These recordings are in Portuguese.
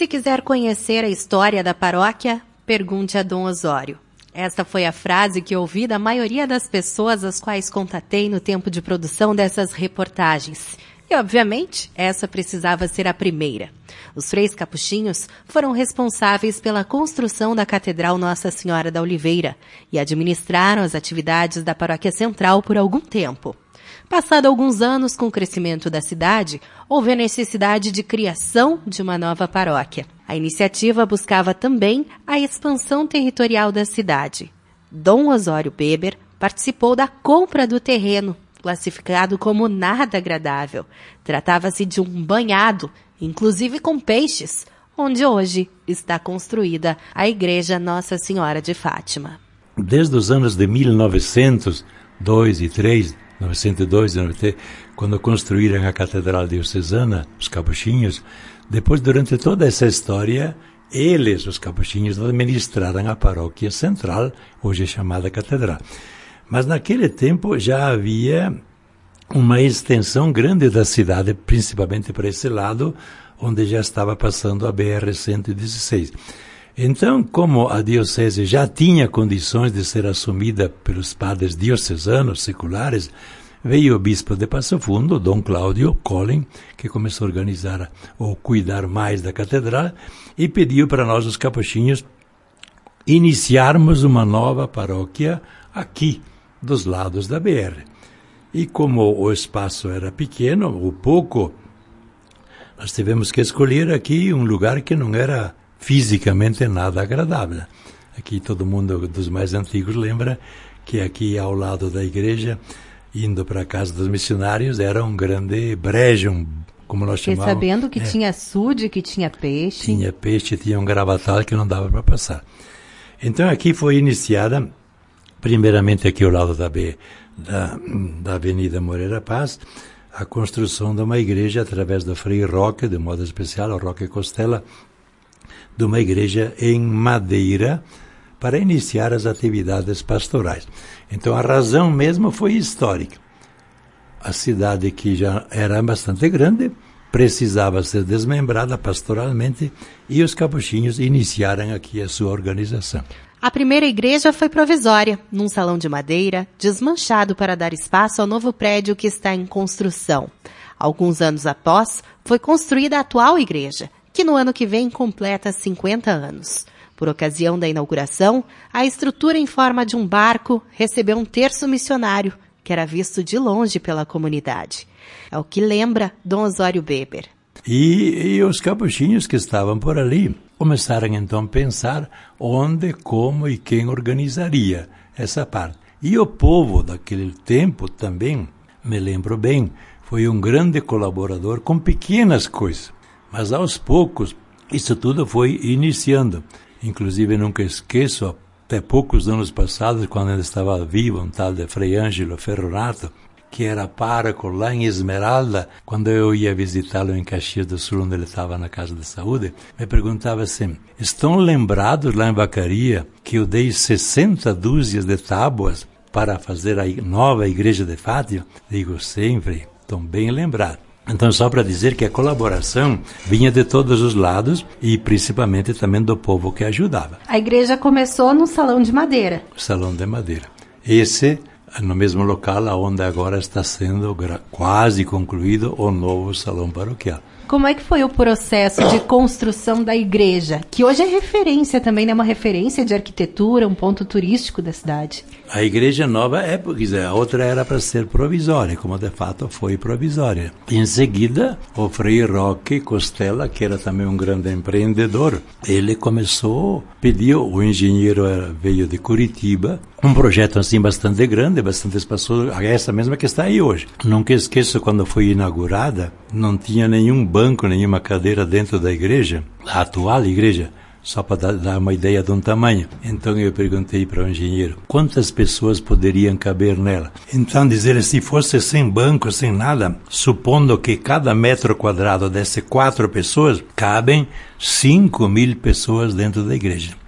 Se quiser conhecer a história da paróquia, pergunte a Dom Osório. Esta foi a frase que ouvi da maioria das pessoas às quais contatei no tempo de produção dessas reportagens. E, obviamente, essa precisava ser a primeira. Os freis capuchinhos foram responsáveis pela construção da Catedral Nossa Senhora da Oliveira e administraram as atividades da Paróquia Central por algum tempo. Passado alguns anos com o crescimento da cidade, houve a necessidade de criação de uma nova paróquia. A iniciativa buscava também a expansão territorial da cidade. Dom Osório Weber participou da compra do terreno, classificado como nada agradável. Tratava-se de um banhado, inclusive com peixes, onde hoje está construída a Igreja Nossa Senhora de Fátima. Desde os anos de 1902 e 3, 902 e 93, quando construíram a Catedral Diocesana, os capuchinhos, depois, durante toda essa história, eles, os capuchinhos, administraram a paróquia central, hoje chamada Catedral. Mas naquele tempo já havia uma extensão grande da cidade, principalmente para esse lado, onde já estava passando a BR-116. Então, como a diocese já tinha condições de ser assumida pelos padres diocesanos seculares, veio o bispo de Passo Fundo, Dom Cláudio Collin, que começou a organizar ou cuidar mais da catedral, e pediu para nós, os capuchinhos, iniciarmos uma nova paróquia aqui, dos lados da BR. E como o espaço era pequeno, ou pouco, nós tivemos que escolher aqui um lugar que não era fisicamente nada agradável. Aqui todo mundo dos mais antigos lembra que aqui ao lado da igreja, indo para a casa dos missionários, era um grande brejo, como nós chamávamos. E sabendo que tinha açude, que tinha peixe. Tinha peixe, tinha um gravatal que não dava para passar. Então aqui foi iniciada, primeiramente aqui ao lado da Avenida Moreira Paz, a construção de uma igreja através do Frei Roque, de modo especial, o Roque Costela, de uma igreja em madeira para iniciar as atividades pastorais. Então a razão mesmo foi histórica. A cidade, que já era bastante grande, precisava ser desmembrada pastoralmente e os capuchinhos iniciaram aqui a sua organização. A primeira igreja foi provisória, num salão de madeira, desmanchado para dar espaço ao novo prédio que está em construção. Alguns anos após, foi construída a atual igreja, que no ano que vem completa 50 anos. Por ocasião da inauguração, a estrutura em forma de um barco recebeu um terço missionário, que era visto de longe pela comunidade. É o que lembra Dom Osório Weber. E os capuchinhos que estavam por ali começaram então a pensar onde, como e quem organizaria essa parte. E o povo daquele tempo também, me lembro bem, foi um grande colaborador com pequenas coisas. Mas aos poucos, isso tudo foi iniciando. Inclusive, nunca esqueço, até poucos anos passados, quando ainda estava vivo, um tal de Frei Ângelo Ferronato, que era pároco lá em Esmeralda, quando eu ia visitá-lo em Caxias do Sul, onde ele estava na Casa de Saúde, me perguntava assim, estão lembrados lá em Vacaria que eu dei 60 dúzias de tábuas para fazer a nova igreja de Fátima? Digo, sempre, estão bem lembrados. Então, só para dizer que a colaboração vinha de todos os lados e principalmente também do povo que ajudava. A igreja começou no salão de madeira. Salão de madeira. Esse, no mesmo local onde agora está sendo quase concluído o novo salão paroquial. Como é que foi o processo de construção da igreja? Que hoje é referência também, né? Uma referência de arquitetura, um ponto turístico da cidade. A igreja nova a outra era para ser provisória, como de fato foi provisória. Em seguida, o Frei Roque Costela, que era também um grande empreendedor, ele pediu, o engenheiro veio de Curitiba, um projeto assim bastante grande, bastante espaçoso, essa mesma que está aí hoje. Nunca esqueço, quando foi inaugurada, não tinha nenhum banco, nenhuma cadeira dentro da igreja, a atual igreja, só para dar uma ideia de um tamanho. Então eu perguntei para o engenheiro, quantas pessoas poderiam caber nela? Então dizer, se fosse sem banco, sem nada, supondo que cada metro quadrado desse 4 pessoas, cabem 5.000 pessoas dentro da igreja.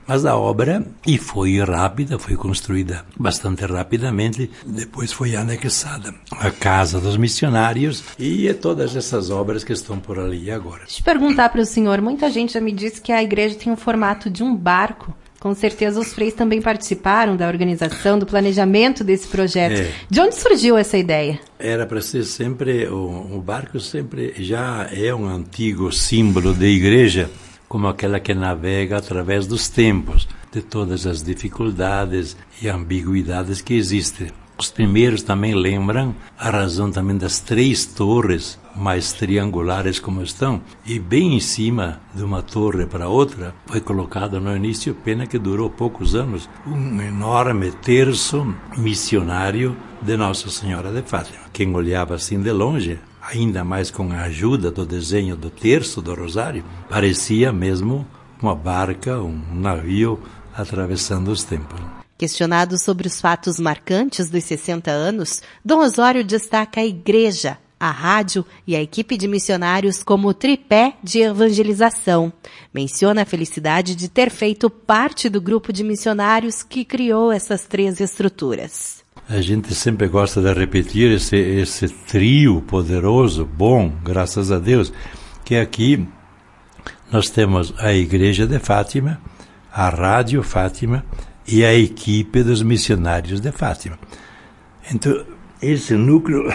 Mas a obra, e foi rápida, foi construída bastante rapidamente, depois foi anexada a Casa dos Missionários e todas essas obras que estão por ali agora. Deixa eu perguntar para o senhor, muita gente já me disse que a igreja tem o formato de um barco. Com certeza os freis também participaram da organização, do planejamento desse projeto. De onde surgiu essa ideia? Era para ser sempre, o barco sempre já é um antigo símbolo da igreja, como aquela que navega através dos tempos, de todas as dificuldades e ambiguidades que existem. Os primeiros também lembram a razão também das 3 torres, mais triangulares como estão, e bem em cima de uma torre para outra, foi colocado no início, pena que durou poucos anos, um enorme terço missionário de Nossa Senhora de Fátima. Quem olhava assim de longe, ainda mais com a ajuda do desenho do terço do rosário, parecia mesmo uma barca, um navio atravessando os tempos. Questionado sobre os fatos marcantes dos 60 anos, Dom Osório destaca a igreja, a rádio e a equipe de missionários como tripé de evangelização. Menciona a felicidade de ter feito parte do grupo de missionários que criou essas 3 estruturas. A gente sempre gosta de repetir esse trio poderoso, bom, graças a Deus, que aqui nós temos a Igreja de Fátima, a Rádio Fátima e a equipe dos missionários de Fátima. Então, esse núcleo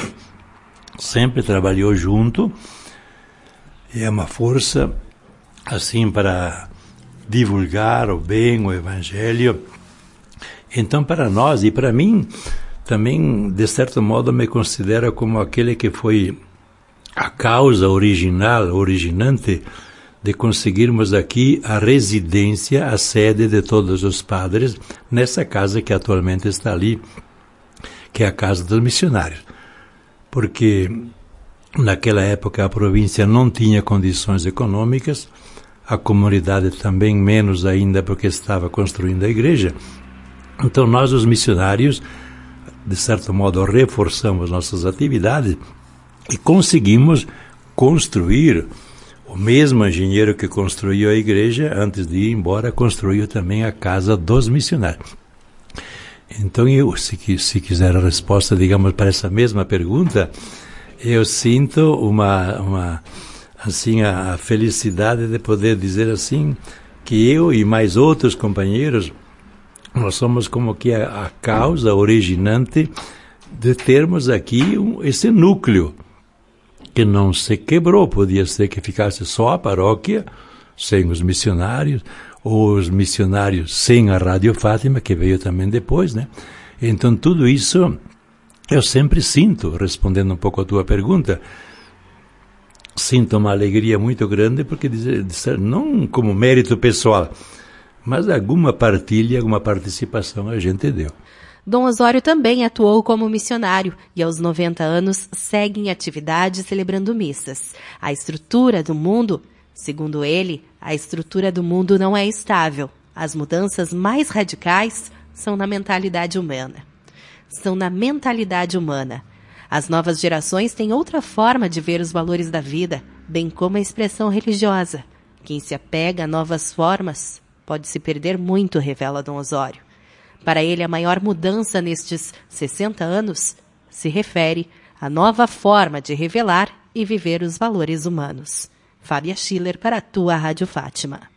sempre trabalhou junto e é uma força, assim, para divulgar o bem, o Evangelho. Então, para nós e para mim, também, de certo modo, me considera como aquele que foi a causa originante de conseguirmos aqui a residência, a sede de todos os padres, nessa casa que atualmente está ali, que é a Casa dos Missionários. Porque naquela época a província não tinha condições econômicas, a comunidade também menos ainda porque estava construindo a igreja. Então nós, os missionários, de certo modo, reforçamos nossas atividades e conseguimos construir. O mesmo engenheiro que construiu a igreja, antes de ir embora, construiu também a Casa dos Missionários. Então, se quiser a resposta, digamos, para essa mesma pergunta, eu sinto assim, a felicidade de poder dizer assim, que eu e mais outros companheiros, nós somos como que a causa originante de termos aqui esse núcleo, que não se quebrou. Podia ser que ficasse só a paróquia, sem os missionários, ou os missionários sem a Rádio Fátima, que veio também depois, né? Então, tudo isso eu sempre sinto, respondendo um pouco a tua pergunta, sinto uma alegria muito grande, porque não como mérito pessoal, mas alguma partilha, alguma participação a gente deu. Dom Osório também atuou como missionário e aos 90 anos segue em atividade celebrando missas. A estrutura do mundo, segundo ele, a estrutura do mundo não é estável. As mudanças mais radicais são na mentalidade humana. As novas gerações têm outra forma de ver os valores da vida, bem como a expressão religiosa. Quem se apega a novas formas pode se perder muito, revela Dom Osório. Para ele, a maior mudança nestes 60 anos se refere à nova forma de revelar e viver os valores humanos. Fábia Schiller para a tua Rádio Fátima.